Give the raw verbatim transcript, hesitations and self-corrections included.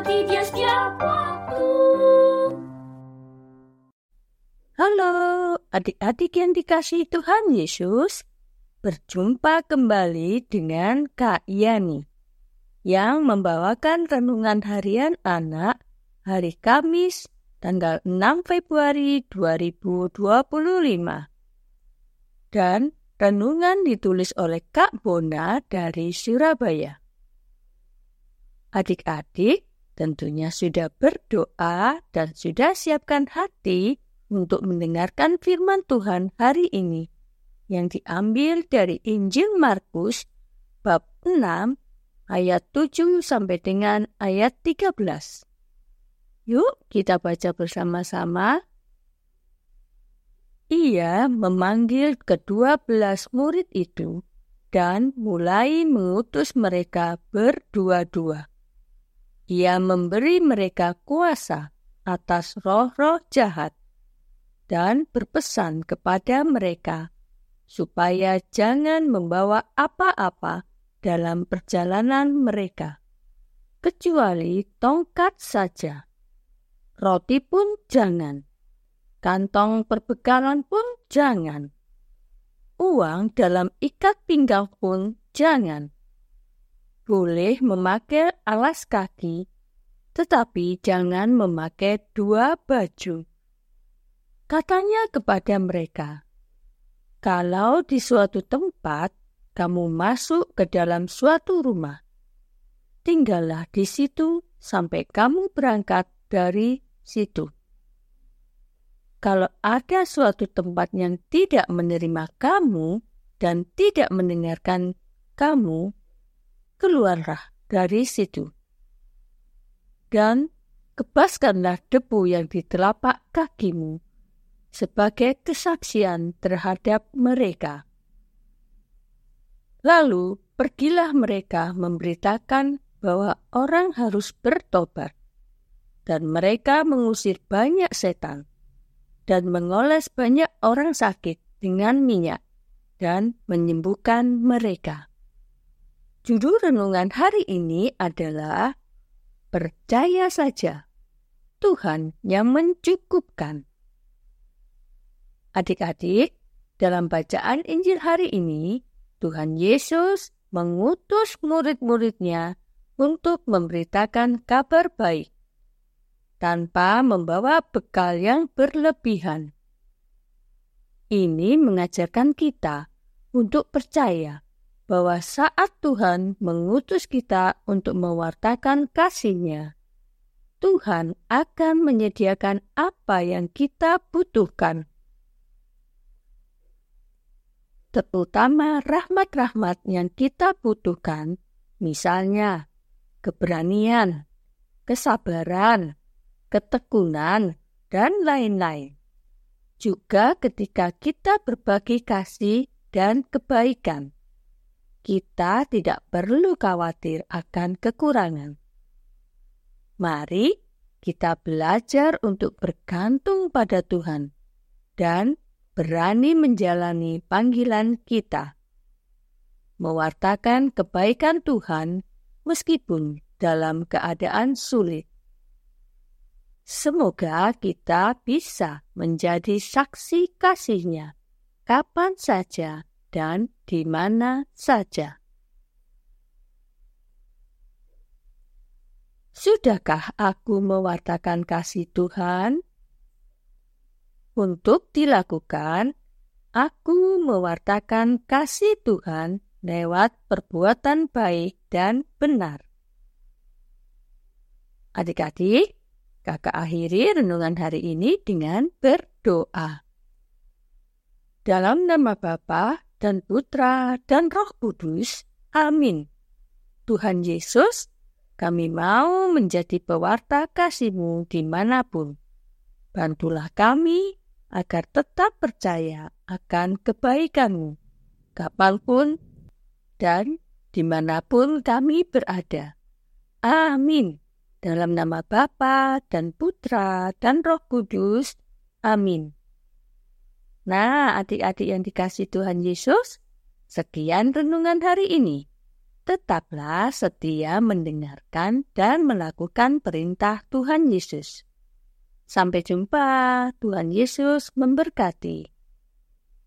Mengerti dia setiap waktu. Halo adik-adik yang dikasihi Tuhan Yesus, berjumpa kembali dengan Kak Yani yang membawakan renungan harian anak hari Kamis tanggal enam Februari dua ribu dua puluh lima. Dan renungan ditulis oleh Kak Bona dari Surabaya. Adik-adik tentunya sudah berdoa dan sudah siapkan hati untuk mendengarkan firman Tuhan hari ini yang diambil dari Injil Markus bab enam ayat tujuh sampai dengan ayat tiga belas. Yuk kita baca bersama-sama. Ia memanggil kedua belas murid itu dan mulai mengutus mereka berdua-dua. Ia memberi mereka kuasa atas roh-roh jahat dan berpesan kepada mereka supaya jangan membawa apa-apa dalam perjalanan mereka, kecuali tongkat saja. Roti pun jangan, kantong perbekalan pun jangan, uang dalam ikat pinggang pun jangan. Boleh memakai alas kaki, tetapi jangan memakai dua baju. Katanya kepada mereka, kalau di suatu tempat kamu masuk ke dalam suatu rumah, tinggallah di situ sampai kamu berangkat dari situ. Kalau ada suatu tempat yang tidak menerima kamu dan tidak mendengarkan kamu, keluarlah dari situ. Dan kebaskanlah debu yang di telapak kakimu sebagai kesaksian terhadap mereka. Lalu pergilah mereka memberitakan bahwa orang harus bertobat, dan mereka mengusir banyak setan dan mengoles banyak orang sakit dengan minyak dan menyembuhkan mereka. Judul renungan hari ini adalah Percaya Saja, Tuhan yang mencukupkan. Adik-adik, dalam bacaan Injil hari ini, Tuhan Yesus mengutus murid-muridnya untuk memberitakan kabar baik, tanpa membawa bekal yang berlebihan. Ini mengajarkan kita untuk percaya bahwa saat Tuhan mengutus kita untuk mewartakan kasih-Nya, Tuhan akan menyediakan apa yang kita butuhkan, terutama rahmat-rahmat yang kita butuhkan, misalnya keberanian, kesabaran, ketekunan, dan lain-lain. Juga ketika kita berbagi kasih dan kebaikan, kita tidak perlu khawatir akan kekurangan. Mari kita belajar untuk bergantung pada Tuhan dan berani menjalani panggilan kita, mewartakan kebaikan Tuhan meskipun dalam keadaan sulit. Semoga kita bisa menjadi saksi kasih-Nya kapan saja dan di mana saja. Sudahkah aku mewartakan kasih Tuhan? Untuk dilakukan, aku mewartakan kasih Tuhan lewat perbuatan baik dan benar. Adik-adik, kakak akhiri renungan hari ini dengan berdoa. Dalam nama Bapa dan Putra dan Roh Kudus, amin. Tuhan Yesus, kami mau menjadi pewarta kasih-Mu dimanapun. Bantulah kami agar tetap percaya akan kebaikan-Mu, kapanpun dan dimanapun kami berada. Amin. Dalam nama Bapa dan Putra dan Roh Kudus, amin. Nah, adik-adik yang dikasihi Tuhan Yesus, sekian renungan hari ini. Tetaplah setia mendengarkan dan melakukan perintah Tuhan Yesus. Sampai jumpa. Tuhan Yesus memberkati.